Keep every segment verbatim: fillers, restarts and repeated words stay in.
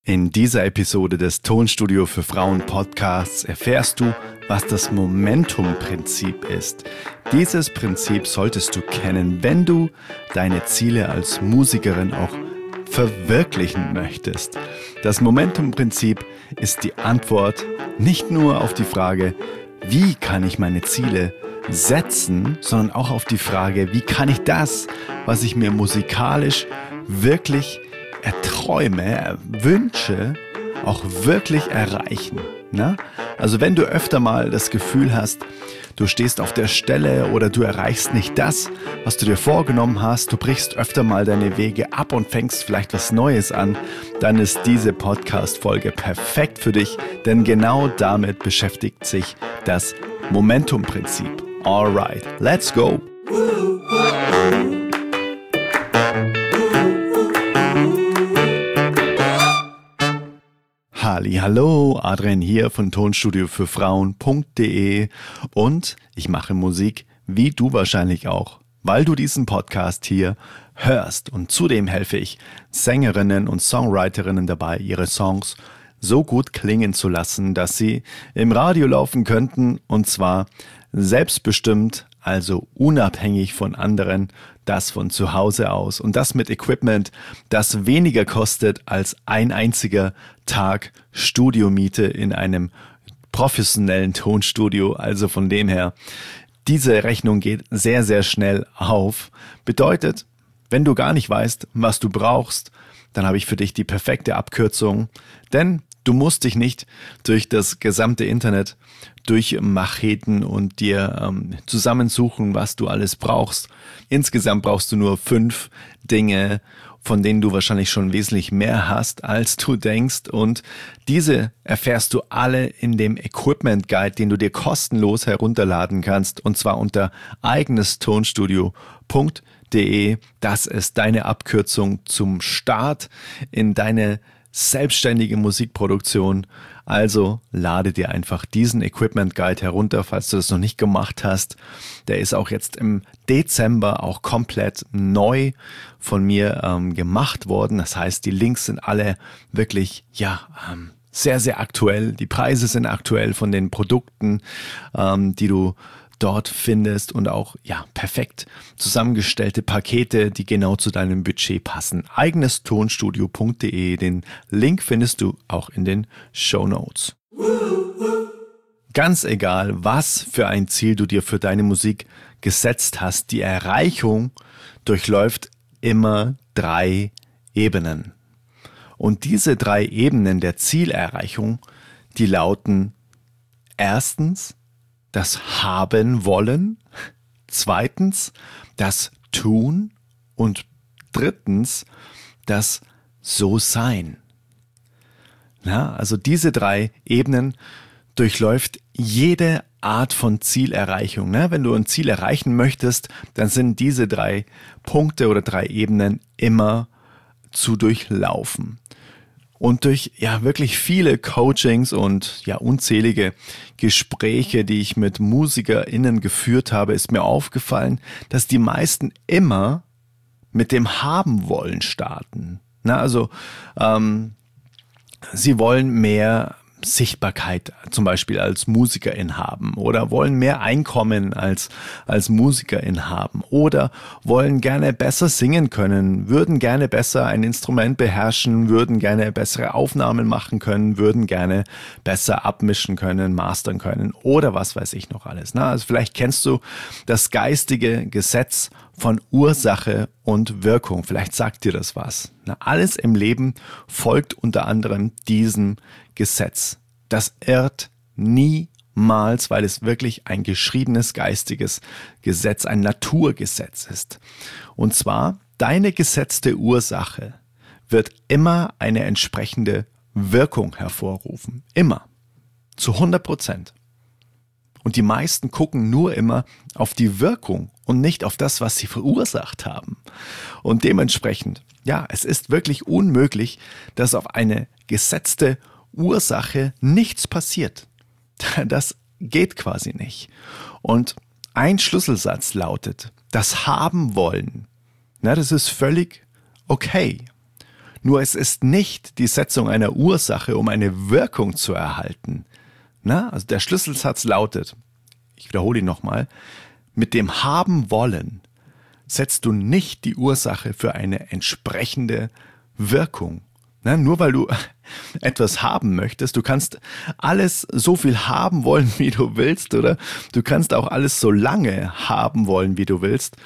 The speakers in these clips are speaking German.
In dieser Episode des Tonstudio für Frauen Podcasts erfährst du, was das Momentum-Prinzip ist. Dieses Prinzip solltest du kennen, wenn du deine Ziele als Musikerin auch verwirklichen möchtest. Das Momentum-Prinzip ist die Antwort nicht nur auf die Frage, wie kann ich meine Ziele setzen, sondern auch auf die Frage, wie kann ich das, was ich mir musikalisch wirklich erträume, wünsche, auch wirklich erreichen. Ne? Also wenn du öfter mal das Gefühl hast, du stehst auf der Stelle oder du erreichst nicht das, was du dir vorgenommen hast, du brichst öfter mal deine Wege ab und fängst vielleicht was Neues an, dann ist diese Podcast-Folge perfekt für dich, denn genau damit beschäftigt sich das Momentum-Prinzip. Alright, let's go! Hallo, Adrian hier von Tonstudio für Frauen punkt de und ich mache Musik, wie du wahrscheinlich auch, weil du diesen Podcast hier hörst. Und zudem helfe ich Sängerinnen und Songwriterinnen dabei, ihre Songs so gut klingen zu lassen, dass sie im Radio laufen könnten, und zwar selbstbestimmt, also unabhängig von anderen, das von zu Hause aus. Und das mit Equipment, das weniger kostet als ein einziger Tag Studiomiete in einem professionellen Tonstudio. Also von dem her, diese Rechnung geht sehr, sehr schnell auf. Bedeutet, wenn du gar nicht weißt, was du brauchst, dann habe ich für dich die perfekte Abkürzung. Denn du musst dich nicht durch das gesamte Internet durchmacheten und dir ähm, zusammensuchen, was du alles brauchst. Insgesamt brauchst du nur fünf Dinge, von denen du wahrscheinlich schon wesentlich mehr hast, als du denkst. Und diese erfährst du alle in dem Equipment Guide, den du dir kostenlos herunterladen kannst, und zwar unter eigenestonstudio punkt de. Das ist deine Abkürzung zum Start in deine selbstständige Musikproduktion. Also lade dir einfach diesen Equipment Guide herunter, falls du das noch nicht gemacht hast. Der ist auch jetzt im Dezember auch komplett neu von mir ähm, gemacht worden. Das heißt, die Links sind alle wirklich, ja, ähm, sehr, sehr aktuell. Die Preise sind aktuell von den Produkten, ähm, die du dort findest, und auch ja perfekt zusammengestellte Pakete, die genau zu deinem Budget passen. eigenestonstudio punkt de, den Link findest du auch in den Shownotes. Ganz egal, was für ein Ziel du dir für deine Musik gesetzt hast, die Erreichung durchläuft immer drei Ebenen. Und diese drei Ebenen der Zielerreichung, die lauten erstens das Haben wollen, zweitens das Tun und drittens das So-Sein. Na, also diese drei Ebenen durchläuft jede Art von Zielerreichung. Ne? Wenn du ein Ziel erreichen möchtest, dann sind diese drei Punkte oder drei Ebenen immer zu durchlaufen. Und durch ja wirklich viele Coachings und ja unzählige Gespräche, die ich mit MusikerInnen geführt habe, ist mir aufgefallen, dass die meisten immer mit dem Haben wollen starten. Na, also ähm, sie wollen mehr Sichtbarkeit zum Beispiel als Musikerin haben oder wollen mehr Einkommen als, als Musikerin haben oder wollen gerne besser singen können, würden gerne besser ein Instrument beherrschen, würden gerne bessere Aufnahmen machen können, würden gerne besser abmischen können, mastern können oder was weiß ich noch alles. Na, also vielleicht kennst du das geistige Gesetz von Ursache und Wirkung. Vielleicht sagt dir das was. Na, alles im Leben folgt unter anderem diesem Gesetz. Das irrt niemals, weil es wirklich ein geschriebenes geistiges Gesetz, ein Naturgesetz ist. Und zwar, deine gesetzte Ursache wird immer eine entsprechende Wirkung hervorrufen. Immer. Zu hundert Prozent. Und die meisten gucken nur immer auf die Wirkung und nicht auf das, was sie verursacht haben. Und dementsprechend, ja, es ist wirklich unmöglich, dass auf eine gesetzte Ursache nichts passiert. Das geht quasi nicht. Und ein Schlüsselsatz lautet, das Haben wollen, na, das ist völlig okay. Nur es ist nicht die Setzung einer Ursache, um eine Wirkung zu erhalten. Na, also der Schlüsselsatz lautet, ich wiederhole ihn nochmal, mit dem Haben wollen setzt du nicht die Ursache für eine entsprechende Wirkung. Na, nur weil du etwas haben möchtest, du kannst alles so viel haben wollen, wie du willst, oder du kannst auch alles so lange haben wollen, wie du willst.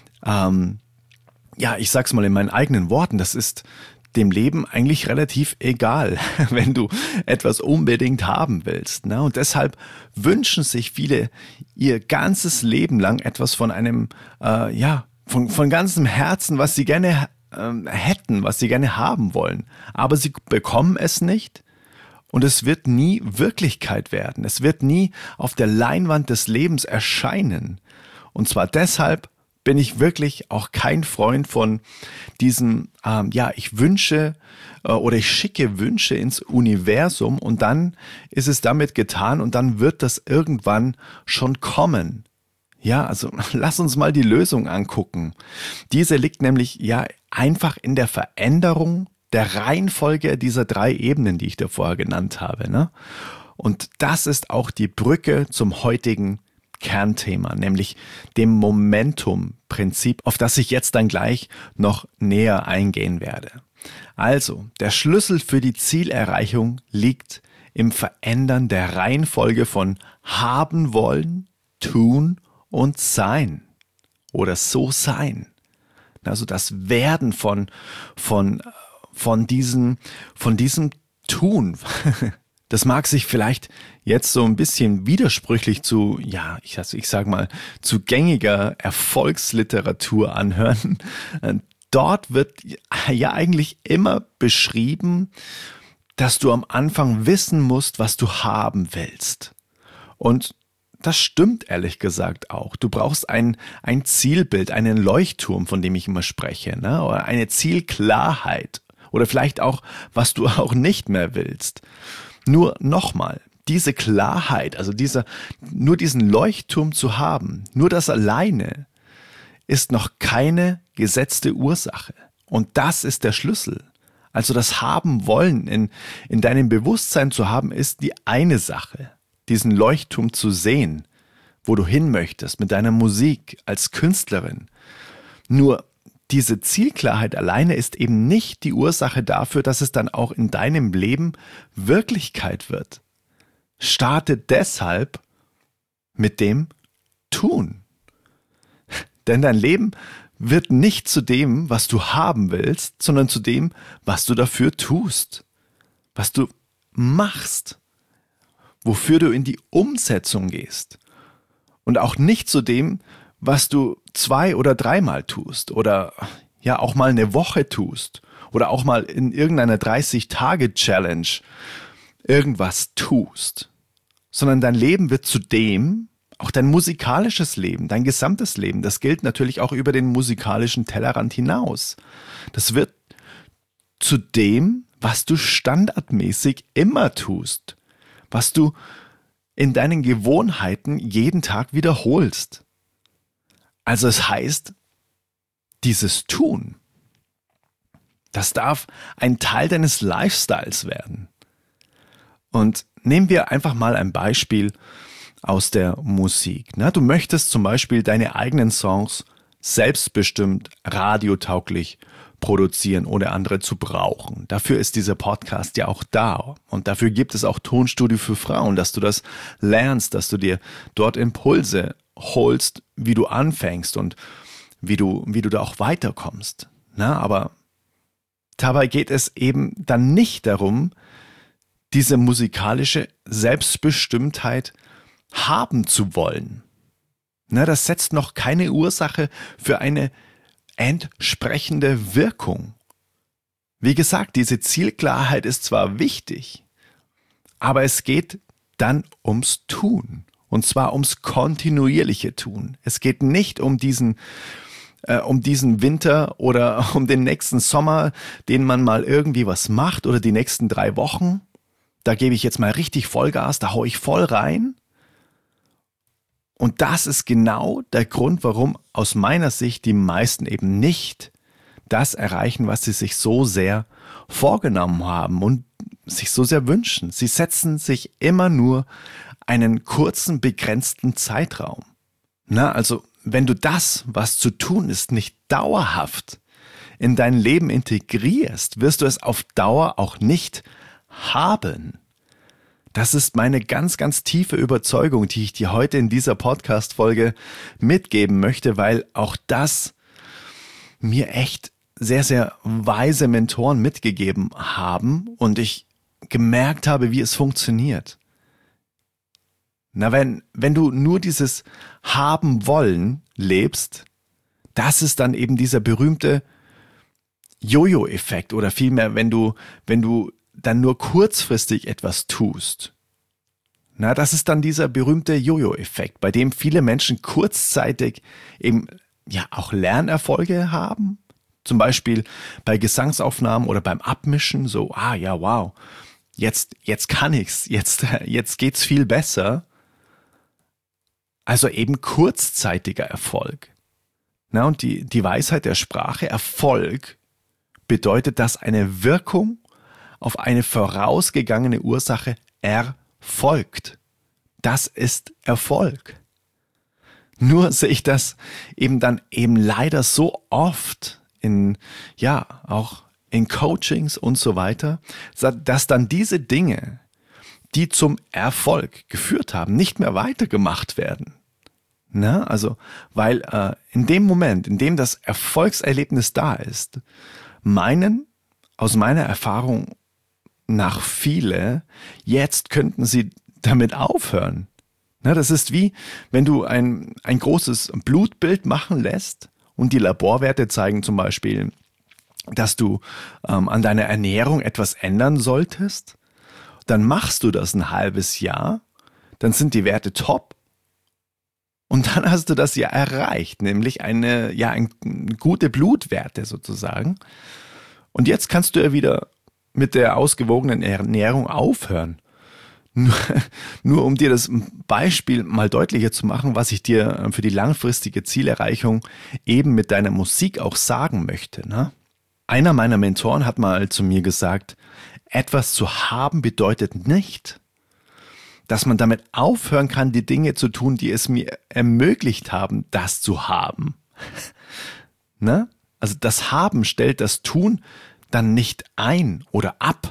Ähm, ja, ich sag's mal in meinen eigenen Worten, das ist dem Leben eigentlich relativ egal, wenn du etwas unbedingt haben willst. Ne? Und deshalb wünschen sich viele ihr ganzes Leben lang etwas von einem, äh, ja, von, von ganzem Herzen, was sie gerne äh, hätten, was sie gerne haben wollen. Aber sie bekommen es nicht und es wird nie Wirklichkeit werden. Es wird nie auf der Leinwand des Lebens erscheinen. Und zwar deshalb bin ich wirklich auch kein Freund von diesem, ähm, ja, ich wünsche äh, oder ich schicke Wünsche ins Universum und dann ist es damit getan und dann wird das irgendwann schon kommen. Ja, also lass uns mal die Lösung angucken. Diese liegt nämlich ja einfach in der Veränderung der Reihenfolge dieser drei Ebenen, die ich dir vorher genannt habe. Ne? Und das ist auch die Brücke zum heutigen Kernthema, nämlich dem Momentum-Prinzip, auf das ich jetzt dann gleich noch näher eingehen werde. Also, der Schlüssel für die Zielerreichung liegt im Verändern der Reihenfolge von haben wollen, tun und sein oder so sein. Also das Werden von, von, von diesem, von diesem Tun. Das mag sich vielleicht jetzt so ein bisschen widersprüchlich zu, ja, ich, also ich sag mal, zu gängiger Erfolgsliteratur anhören. Dort wird ja eigentlich immer beschrieben, dass du am Anfang wissen musst, was du haben willst. Und das stimmt ehrlich gesagt auch. Du brauchst ein, ein Zielbild, einen Leuchtturm, von dem ich immer spreche, ne? Oder eine Zielklarheit. Oder vielleicht auch, was du auch nicht mehr willst. Nur nochmal, diese Klarheit, also dieser, nur diesen Leuchtturm zu haben, nur das alleine ist noch keine gesetzte Ursache. Und das ist der Schlüssel. Also das Haben wollen in, in deinem Bewusstsein zu haben, ist die eine Sache. Diesen Leuchtturm zu sehen, wo du hin möchtest mit deiner Musik als Künstlerin. Nur diese Zielklarheit alleine ist eben nicht die Ursache dafür, dass es dann auch in deinem Leben Wirklichkeit wird. Starte deshalb mit dem Tun. Denn dein Leben wird nicht zu dem, was du haben willst, sondern zu dem, was du dafür tust, was du machst, wofür du in die Umsetzung gehst und auch nicht zu dem, was du zwei- oder dreimal tust oder ja auch mal eine Woche tust oder auch mal in irgendeiner dreißig-Tage-Challenge irgendwas tust, sondern dein Leben wird zu dem, auch dein musikalisches Leben, dein gesamtes Leben, das gilt natürlich auch über den musikalischen Tellerrand hinaus. Das wird zu dem, was du standardmäßig immer tust, was du in deinen Gewohnheiten jeden Tag wiederholst. Also es heißt, dieses Tun, das darf ein Teil deines Lifestyles werden. Und nehmen wir einfach mal ein Beispiel aus der Musik. Du möchtest zum Beispiel deine eigenen Songs selbstbestimmt radiotauglich produzieren, ohne andere zu brauchen. Dafür ist dieser Podcast ja auch da. Und dafür gibt es auch Tonstudio für Frauen, dass du das lernst, dass du dir dort Impulse holst, wie du anfängst und wie du, wie du da auch weiterkommst. Na, aber dabei geht es eben dann nicht darum, diese musikalische Selbstbestimmtheit haben zu wollen. Na, das setzt noch keine Ursache für eine entsprechende Wirkung. Wie gesagt, diese Zielklarheit ist zwar wichtig, aber es geht dann ums Tun. Und zwar ums kontinuierliche Tun. Es geht nicht um diesen, äh, um diesen Winter oder um den nächsten Sommer, den man mal irgendwie was macht oder die nächsten drei Wochen. Da gebe ich jetzt mal richtig Vollgas, da haue ich voll rein. Und das ist genau der Grund, warum aus meiner Sicht die meisten eben nicht das erreichen, was sie sich so sehr vorgenommen haben und sich so sehr wünschen. Sie setzen sich immer nur einen kurzen, begrenzten Zeitraum. Na, also wenn du das, was zu tun ist, nicht dauerhaft in dein Leben integrierst, wirst du es auf Dauer auch nicht haben. Das ist meine ganz, ganz tiefe Überzeugung, die ich dir heute in dieser Podcast-Folge mitgeben möchte, weil auch das mir echt sehr, sehr weise Mentoren mitgegeben haben und ich gemerkt habe, wie es funktioniert. Na, wenn, wenn du nur dieses Haben wollen lebst, das ist dann eben dieser berühmte Jojo-Effekt oder vielmehr, wenn du, wenn du dann nur kurzfristig etwas tust. Na, das ist dann dieser berühmte Jojo-Effekt, bei dem viele Menschen kurzzeitig eben ja auch Lernerfolge haben. Zum Beispiel bei Gesangsaufnahmen oder beim Abmischen, so, ah ja, wow, jetzt, jetzt kann ich's, jetzt, jetzt geht's viel besser. Also eben kurzzeitiger Erfolg. Na, und die, die Weisheit der Sprache, Erfolg, bedeutet, dass eine Wirkung auf eine vorausgegangene Ursache erfolgt. Das ist Erfolg. Nur sehe ich das eben dann eben leider so oft in, ja, auch in Coachings und so weiter, dass dann diese Dinge, die zum Erfolg geführt haben, nicht mehr weitergemacht werden. Na, also, weil äh, in dem Moment, in dem das Erfolgserlebnis da ist, meinen, aus meiner Erfahrung nach viele, jetzt könnten sie damit aufhören. Na, das ist wie, wenn du ein, ein großes Blutbild machen lässt und die Laborwerte zeigen zum Beispiel, dass du ähm, an deiner Ernährung etwas ändern solltest, dann machst du das ein halbes Jahr, dann sind die Werte top und dann hast du das ja erreicht, nämlich eine, ja, ein, gute Blutwerte sozusagen. Und jetzt kannst du ja wieder mit der ausgewogenen Ernährung aufhören. Nur, nur um dir das Beispiel mal deutlicher zu machen, was ich dir für die langfristige Zielerreichung eben mit deiner Musik auch sagen möchte. Ne? Einer meiner Mentoren hat mal zu mir gesagt, etwas zu haben bedeutet nicht, dass man damit aufhören kann, die Dinge zu tun, die es mir ermöglicht haben, das zu haben. Ne? Also das Haben stellt das Tun dann nicht ein oder ab.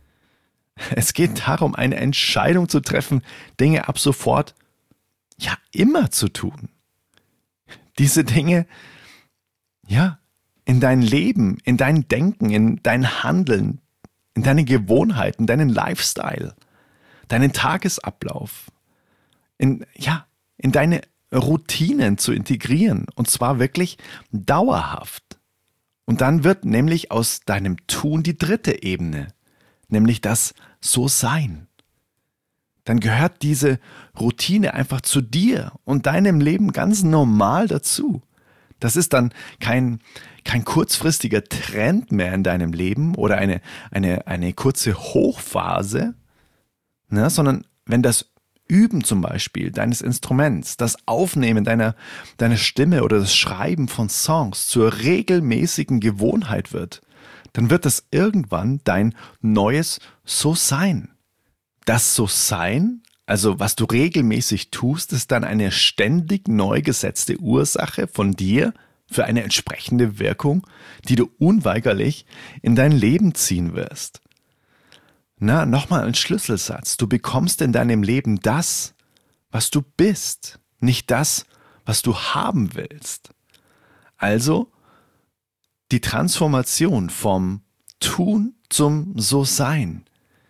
Es geht darum, eine Entscheidung zu treffen, Dinge ab sofort, ja, immer zu tun. Diese Dinge, ja, in dein Leben, in dein Denken, in dein Handeln, in deine Gewohnheiten, deinen Lifestyle, deinen Tagesablauf, in, ja, in deine Routinen zu integrieren und zwar wirklich dauerhaft. Und dann wird nämlich aus deinem Tun die dritte Ebene, nämlich das So-Sein. Dann gehört diese Routine einfach zu dir und deinem Leben ganz normal dazu. Das ist dann kein, kein kurzfristiger Trend mehr in deinem Leben oder eine, eine, eine kurze Hochphase, ne, sondern wenn das Üben zum Beispiel deines Instruments, das Aufnehmen deiner, deiner Stimme oder das Schreiben von Songs zur regelmäßigen Gewohnheit wird, dann wird das irgendwann dein neues So-Sein. Das So-Sein, also was du regelmäßig tust, ist dann eine ständig neu gesetzte Ursache von dir für eine entsprechende Wirkung, die du unweigerlich in dein Leben ziehen wirst. Na, nochmal ein Schlüsselsatz. Du bekommst in deinem Leben das, was du bist, nicht das, was du haben willst. Also die Transformation vom Tun zum So-Sein,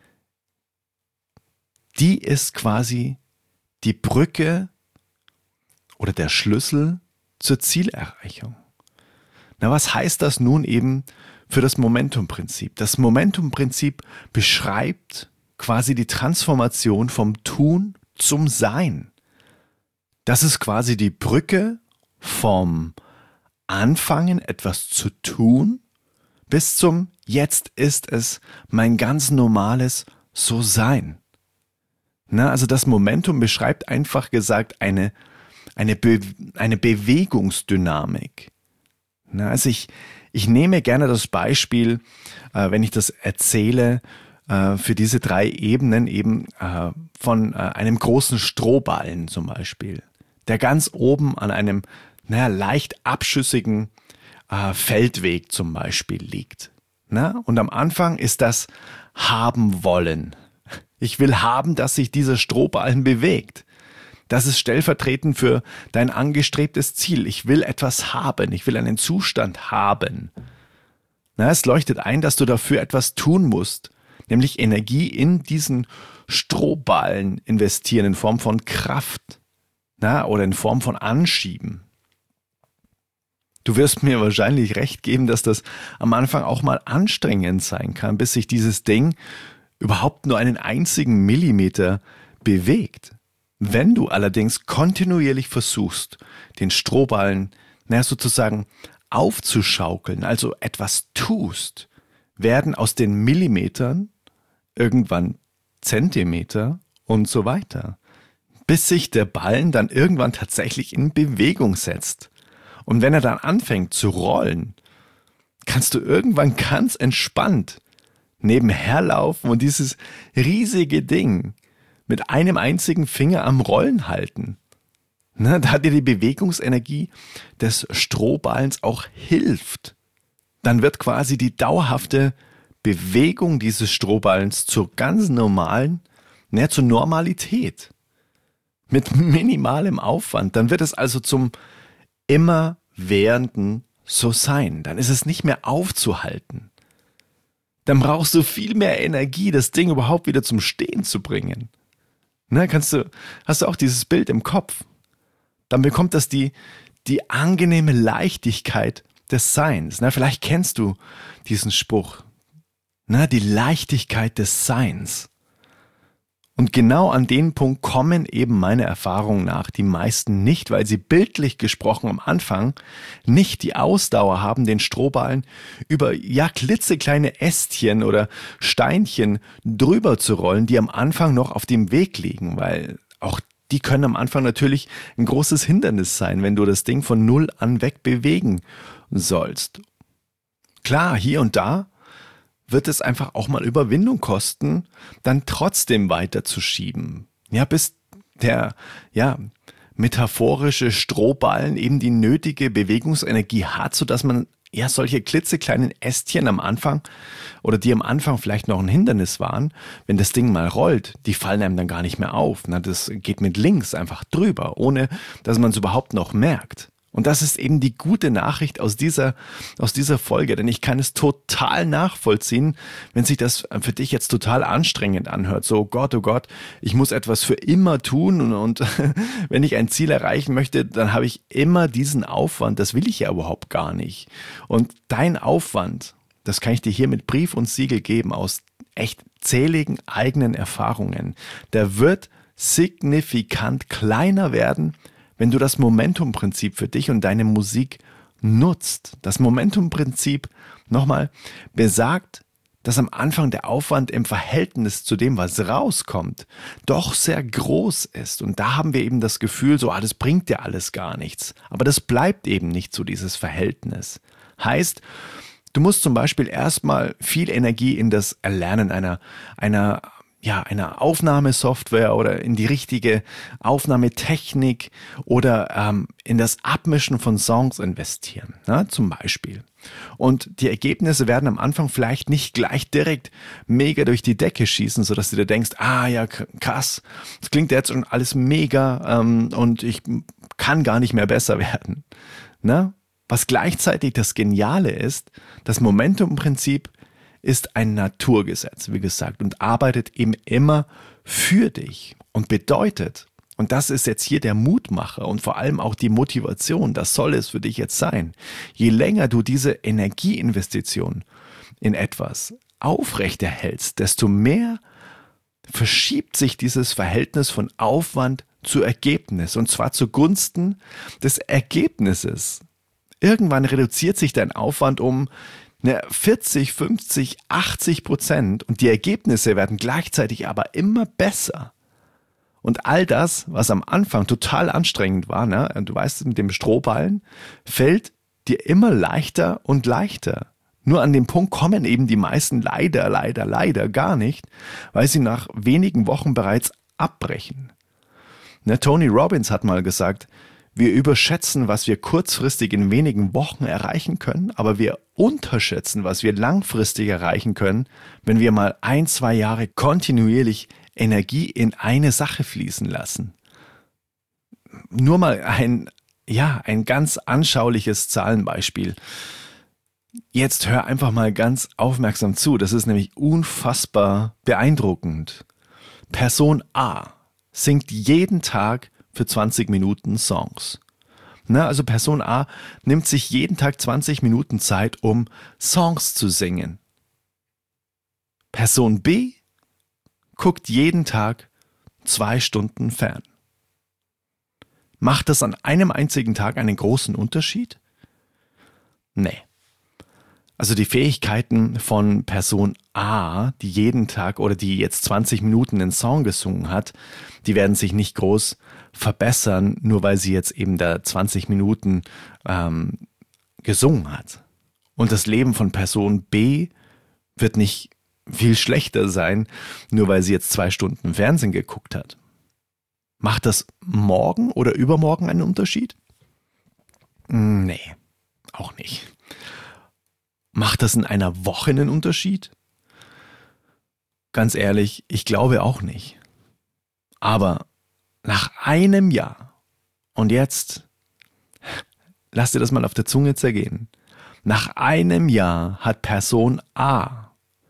die ist quasi die Brücke oder der Schlüssel zur Zielerreichung. Na, was heißt das nun eben für das Momentum-Prinzip? Das Momentum-Prinzip beschreibt quasi die Transformation vom Tun zum Sein. Das ist quasi die Brücke vom Anfangen, etwas zu tun, bis zum Jetzt ist es mein ganz normales So-Sein. Na, also das Momentum beschreibt einfach gesagt eine, eine, Be- eine Bewegungsdynamik. Na, also ich, ich nehme gerne das Beispiel, äh, wenn ich das erzähle, äh, für diese drei Ebenen eben äh, von äh, einem großen Strohballen zum Beispiel, der ganz oben an einem, naja, leicht abschüssigen äh, Feldweg zum Beispiel liegt. Na? Und am Anfang ist das haben wollen. Ich will haben, dass sich dieser Strohballen bewegt. Das ist stellvertretend für dein angestrebtes Ziel. Ich will etwas haben. Ich will einen Zustand haben. Na, es leuchtet ein, dass du dafür etwas tun musst, nämlich Energie in diesen Strohballen investieren in Form von Kraft, na, oder in Form von Anschieben. Du wirst mir wahrscheinlich recht geben, dass das am Anfang auch mal anstrengend sein kann, bis sich dieses Ding überhaupt nur einen einzigen Millimeter bewegt. Wenn du allerdings kontinuierlich versuchst, den Strohballen, naja, sozusagen aufzuschaukeln, also etwas tust, werden aus den Millimetern irgendwann Zentimeter und so weiter, bis sich der Ballen dann irgendwann tatsächlich in Bewegung setzt. Und wenn er dann anfängt zu rollen, kannst du irgendwann ganz entspannt nebenher laufen und dieses riesige Ding mit einem einzigen Finger am Rollen halten. Na, da dir die Bewegungsenergie des Strohballens auch hilft. Dann wird quasi die dauerhafte Bewegung dieses Strohballens zur ganz normalen, na, zur Normalität. Mit minimalem Aufwand. Dann wird es also zum immerwährenden so sein. Dann ist es nicht mehr aufzuhalten. Dann brauchst du viel mehr Energie, das Ding überhaupt wieder zum Stehen zu bringen. Na, kannst du, hast du auch dieses Bild im Kopf? Dann bekommt das die, die angenehme Leichtigkeit des Seins. Na, vielleicht kennst du diesen Spruch. Na, die Leichtigkeit des Seins. Und genau an den Punkt kommen eben meiner Erfahrung nach die meisten nicht, weil sie bildlich gesprochen am Anfang nicht die Ausdauer haben, den Strohballen über ja klitzekleine Ästchen oder Steinchen drüber zu rollen, die am Anfang noch auf dem Weg liegen, weil auch die können am Anfang natürlich ein großes Hindernis sein, wenn du das Ding von null an weg bewegen sollst. Klar, hier und da wird es einfach auch mal Überwindung kosten, dann trotzdem weiterzuschieben. Ja, bis der, ja, metaphorische Strohballen eben die nötige Bewegungsenergie hat, sodass man ja solche klitzekleinen Ästchen am Anfang oder die am Anfang vielleicht noch ein Hindernis waren, wenn das Ding mal rollt, die fallen einem dann gar nicht mehr auf. Na, das geht mit links einfach drüber, ohne dass man es überhaupt noch merkt. Und das ist eben die gute Nachricht aus dieser, aus dieser Folge, denn ich kann es total nachvollziehen, wenn sich das für dich jetzt total anstrengend anhört. So, Gott, oh Gott, ich muss etwas für immer tun und, und wenn ich ein Ziel erreichen möchte, dann habe ich immer diesen Aufwand. Das will ich ja überhaupt gar nicht. Und dein Aufwand, das kann ich dir hier mit Brief und Siegel geben aus echt zähligen eigenen Erfahrungen. Der wird signifikant kleiner werden, wenn du das Momentum-Prinzip für dich und deine Musik nutzt. Das Momentum-Prinzip, nochmal, besagt, dass am Anfang der Aufwand im Verhältnis zu dem, was rauskommt, doch sehr groß ist. Und da haben wir eben das Gefühl, so, ah, das bringt dir alles gar nichts. Aber das bleibt eben nicht so, dieses Verhältnis. Heißt, du musst zum Beispiel erstmal viel Energie in das Erlernen einer, einer ja, einer Aufnahmesoftware oder in die richtige Aufnahmetechnik oder ähm, in das Abmischen von Songs investieren, na, zum Beispiel. Und die Ergebnisse werden am Anfang vielleicht nicht gleich direkt mega durch die Decke schießen, sodass du dir denkst, ah ja, krass, das klingt jetzt schon alles mega ähm, und ich kann gar nicht mehr besser werden. Na? Was gleichzeitig das Geniale ist, das Momentum-Prinzip ist ein Naturgesetz, wie gesagt, und arbeitet eben immer für dich und bedeutet, und das ist jetzt hier der Mutmacher und vor allem auch die Motivation, das soll es für dich jetzt sein, je länger du diese Energieinvestition in etwas aufrechterhältst, desto mehr verschiebt sich dieses Verhältnis von Aufwand zu Ergebnis, und zwar zugunsten des Ergebnisses. Irgendwann reduziert sich dein Aufwand um vierzig, fünfzig, achtzig Prozent und die Ergebnisse werden gleichzeitig aber immer besser. Und all das, was am Anfang total anstrengend war, ne, du weißt, mit dem Strohballen, fällt dir immer leichter und leichter. Nur an den Punkt kommen eben die meisten leider, leider, leider gar nicht, weil sie nach wenigen Wochen bereits abbrechen. Ne, Tony Robbins hat mal gesagt, wir überschätzen, was wir kurzfristig in wenigen Wochen erreichen können, aber wir unterschätzen, was wir langfristig erreichen können, wenn wir mal ein, zwei Jahre kontinuierlich Energie in eine Sache fließen lassen. Nur mal ein, ja, ein ganz anschauliches Zahlenbeispiel. Jetzt hör einfach mal ganz aufmerksam zu, das ist nämlich unfassbar beeindruckend. Person A singt jeden Tag für zwanzig Minuten Songs. Na, also Person A nimmt sich jeden Tag zwanzig Minuten Zeit, um Songs zu singen. Person B guckt jeden Tag zwei Stunden fern. Macht das an einem einzigen Tag einen großen Unterschied? Nee. Also die Fähigkeiten von Person A, die jeden Tag oder die jetzt zwanzig Minuten einen Song gesungen hat, die werden sich nicht groß verbessern, nur weil sie jetzt eben da zwanzig Minuten ähm, gesungen hat. Und das Leben von Person B wird nicht viel schlechter sein, nur weil sie jetzt zwei Stunden Fernsehen geguckt hat. Macht das morgen oder übermorgen einen Unterschied? Nee, auch nicht. Macht das in einer Woche einen Unterschied? Ganz ehrlich, ich glaube auch nicht. Aber nach einem Jahr, und jetzt lass dir das mal auf der Zunge zergehen, nach einem Jahr hat Person A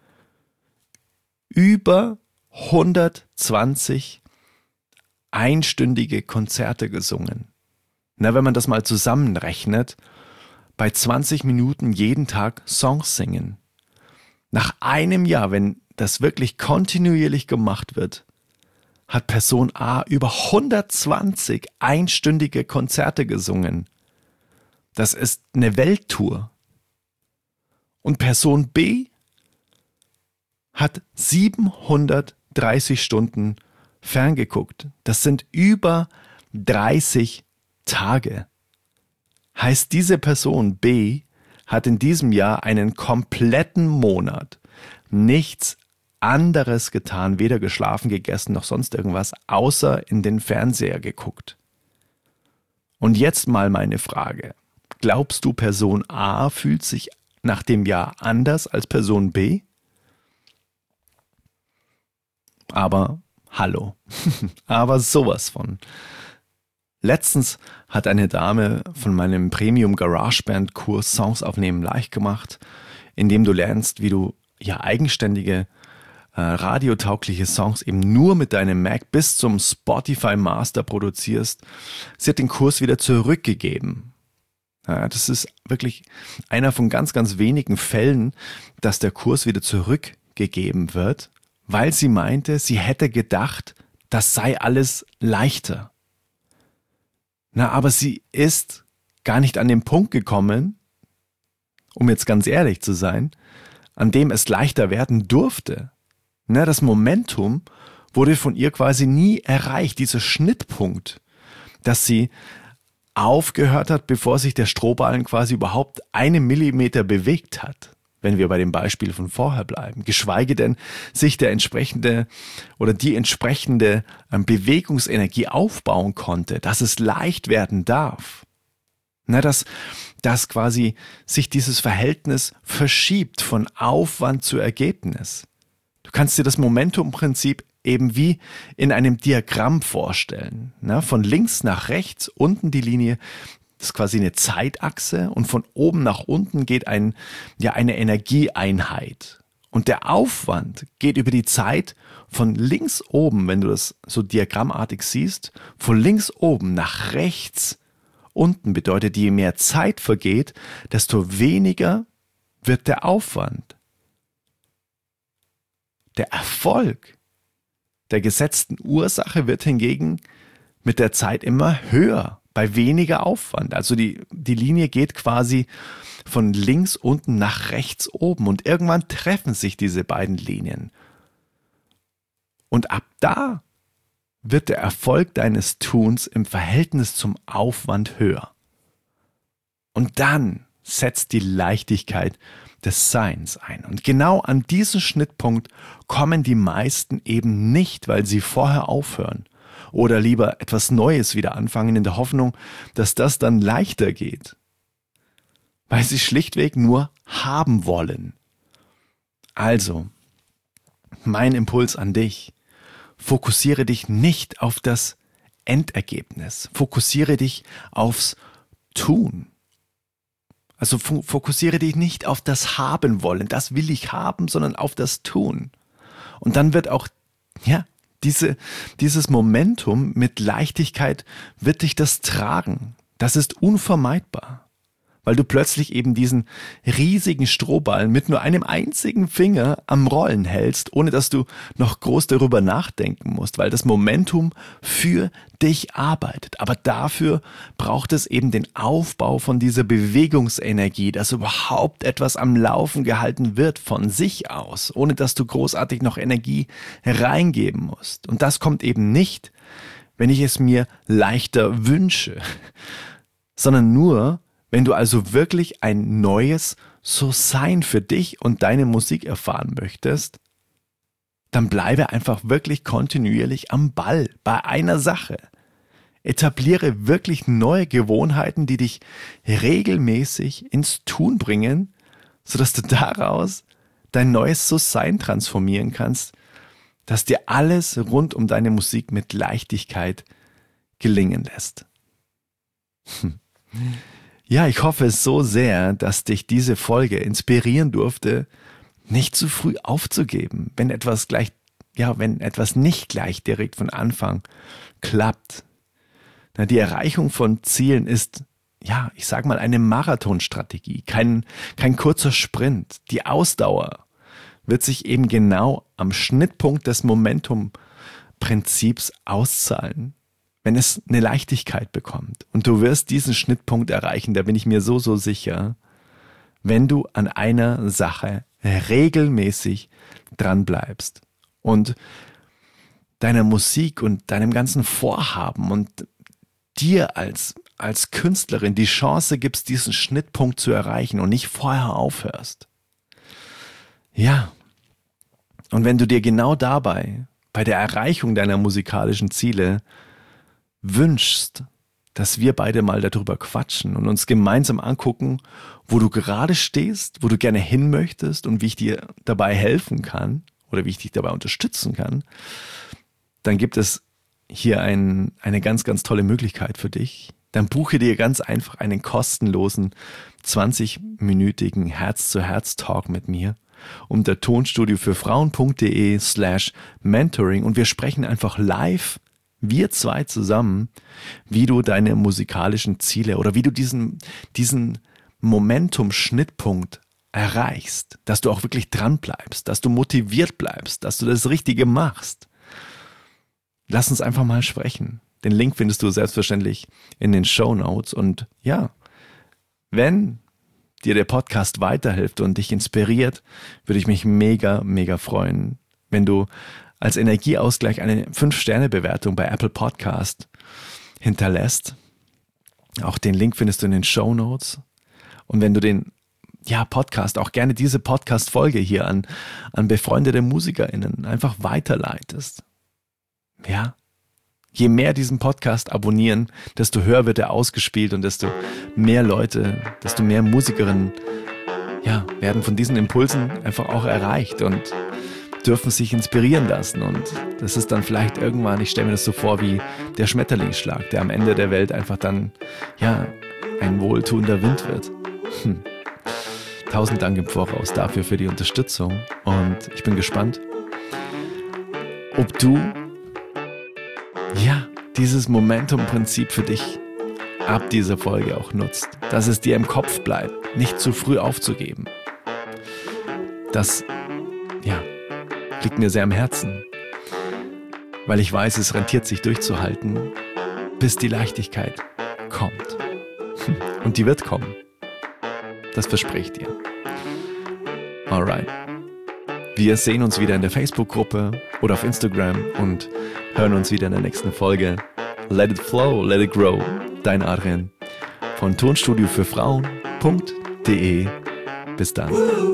über hundertzwanzig einstündige Konzerte gesungen. Na, wenn man das mal zusammenrechnet, bei zwanzig Minuten jeden Tag Songs singen. Nach einem Jahr, wenn das wirklich kontinuierlich gemacht wird, hat Person A über hundertzwanzig einstündige Konzerte gesungen. Das ist eine Welttour. Und Person B hat siebenhundertdreißig Stunden ferngeguckt. Das sind über dreißig Tage. Heißt, diese Person B hat in diesem Jahr einen kompletten Monat nichts anderes getan, weder geschlafen, gegessen noch sonst irgendwas, außer in den Fernseher geguckt. Und jetzt mal meine Frage. Glaubst du, Person A fühlt sich nach dem Jahr anders als Person B? Aber hallo. Aber sowas von. Letztens hat eine Dame von meinem Premium GarageBand Kurs Songs aufnehmen leicht gemacht, indem du lernst, wie du ja eigenständige, äh, radiotaugliche Songs eben nur mit deinem Mac bis zum Spotify Master produzierst. Sie hat den Kurs wieder zurückgegeben. Ja, das ist wirklich einer von ganz, ganz wenigen Fällen, dass der Kurs wieder zurückgegeben wird, weil sie meinte, sie hätte gedacht, das sei alles leichter. Na, aber sie ist gar nicht an den Punkt gekommen, um jetzt ganz ehrlich zu sein, an dem es leichter werden durfte. Na, das Momentum wurde von ihr quasi nie erreicht, dieser Schnittpunkt, dass sie aufgehört hat, bevor sich der Strohballen quasi überhaupt einen Millimeter bewegt hat, wenn wir bei dem Beispiel von vorher bleiben, geschweige denn sich der entsprechende oder die entsprechende Bewegungsenergie aufbauen konnte, dass es leicht werden darf. Na, dass, dass quasi sich dieses Verhältnis verschiebt von Aufwand zu Ergebnis. Du kannst dir das Momentumprinzip eben wie in einem Diagramm vorstellen. Na, von links nach rechts, unten die Linie, das ist quasi eine Zeitachse und von oben nach unten geht ein, ja, eine Energieeinheit. Und der Aufwand geht über die Zeit von links oben, wenn du das so diagrammartig siehst, von links oben nach rechts unten bedeutet, je mehr Zeit vergeht, desto weniger wird der Aufwand. Der Erfolg der gesetzten Ursache wird hingegen mit der Zeit immer höher, bei weniger Aufwand. Also die, die Linie geht quasi von links unten nach rechts oben und irgendwann treffen sich diese beiden Linien. Und ab da wird der Erfolg deines Tuns im Verhältnis zum Aufwand höher. Und dann setzt die Leichtigkeit des Seins ein. Und genau an diesen Schnittpunkt kommen die meisten eben nicht, weil sie vorher aufhören oder lieber etwas Neues wieder anfangen in der Hoffnung, dass das dann leichter geht. Weil sie schlichtweg nur haben wollen. Also, mein Impuls an dich: Fokussiere dich nicht auf das Endergebnis. Fokussiere dich aufs Tun. Also fokussiere dich nicht auf das Haben wollen, das will ich haben, sondern auf das Tun. Und dann wird auch, ja, diese, dieses Momentum mit Leichtigkeit wird dich das tragen. Das ist unvermeidbar. Weil du plötzlich eben diesen riesigen Strohball mit nur einem einzigen Finger am Rollen hältst, ohne dass du noch groß darüber nachdenken musst, weil das Momentum für dich arbeitet. Aber dafür braucht es eben den Aufbau von dieser Bewegungsenergie, dass überhaupt etwas am Laufen gehalten wird von sich aus, ohne dass du großartig noch Energie reingeben musst. Und das kommt eben nicht, wenn ich es mir leichter wünsche, sondern nur, wenn du also wirklich ein neues So-Sein für dich und deine Musik erfahren möchtest, dann bleibe einfach wirklich kontinuierlich am Ball bei einer Sache. Etabliere wirklich neue Gewohnheiten, die dich regelmäßig ins Tun bringen, sodass du daraus dein neues So-Sein transformieren kannst, dass dir alles rund um deine Musik mit Leichtigkeit gelingen lässt. Hm. Ja, ich hoffe so sehr, dass dich diese Folge inspirieren durfte, nicht zu früh aufzugeben, wenn etwas gleich, ja, wenn etwas nicht gleich direkt von Anfang klappt. Na, die Erreichung von Zielen ist, ja, ich sag mal, eine Marathonstrategie, kein, kein kurzer Sprint. Die Ausdauer wird sich eben genau am Schnittpunkt des Momentum-Prinzips auszahlen. Wenn es eine Leichtigkeit bekommt. Und du wirst diesen Schnittpunkt erreichen, da bin ich mir so, so sicher, wenn du an einer Sache regelmäßig dran bleibst und deiner Musik und deinem ganzen Vorhaben und dir als, als Künstlerin die Chance gibst, diesen Schnittpunkt zu erreichen und nicht vorher aufhörst. Ja, und wenn du dir genau dabei, bei der Erreichung deiner musikalischen Ziele, wünschst, dass wir beide mal darüber quatschen und uns gemeinsam angucken, wo du gerade stehst, wo du gerne hin möchtest und wie ich dir dabei helfen kann oder wie ich dich dabei unterstützen kann, dann gibt es hier ein, eine ganz, ganz tolle Möglichkeit für dich. Dann buche dir ganz einfach einen kostenlosen zwanzig-minütigen Herz-zu-Herz-Talk mit mir unter tonstudio für frauen.de slash mentoring und wir sprechen einfach live, wir zwei zusammen, wie du deine musikalischen Ziele oder wie du diesen, diesen Momentum-Schnittpunkt erreichst, dass du auch wirklich dran bleibst, dass du motiviert bleibst, dass du das Richtige machst. Lass uns einfach mal sprechen. Den Link findest du selbstverständlich in den Shownotes und ja, wenn dir der Podcast weiterhilft und dich inspiriert, würde ich mich mega, mega freuen, wenn du als Energieausgleich eine fünf Sterne Bewertung bei Apple Podcast hinterlässt. Auch den Link findest du in den Shownotes. Und wenn du den ja, Podcast, auch gerne diese Podcast-Folge hier an, an befreundete MusikerInnen einfach weiterleitest. Ja, je mehr diesen Podcast abonnieren, desto höher wird er ausgespielt und desto mehr Leute, desto mehr Musikerinnen ja, werden von diesen Impulsen einfach auch erreicht und dürfen sich inspirieren lassen und das ist dann vielleicht irgendwann, ich stelle mir das so vor wie der Schmetterlingsschlag, der am Ende der Welt einfach dann, ja, ein wohltuender Wind wird. Hm. Tausend Dank im Voraus dafür für die Unterstützung und ich bin gespannt, ob du, ja, dieses Momentum-Prinzip für dich ab dieser Folge auch nutzt, dass es dir im Kopf bleibt, nicht zu früh aufzugeben. Das, ja, liegt mir sehr am Herzen, weil ich weiß, es rentiert sich durchzuhalten, bis die Leichtigkeit kommt. Und die wird kommen. Das verspreche ich dir. Alright. Wir sehen uns wieder in der Facebook-Gruppe oder auf Instagram und hören uns wieder in der nächsten Folge. Let it flow, let it grow. Dein Adrian von tonstudio für frauen punkt de. Bis dann.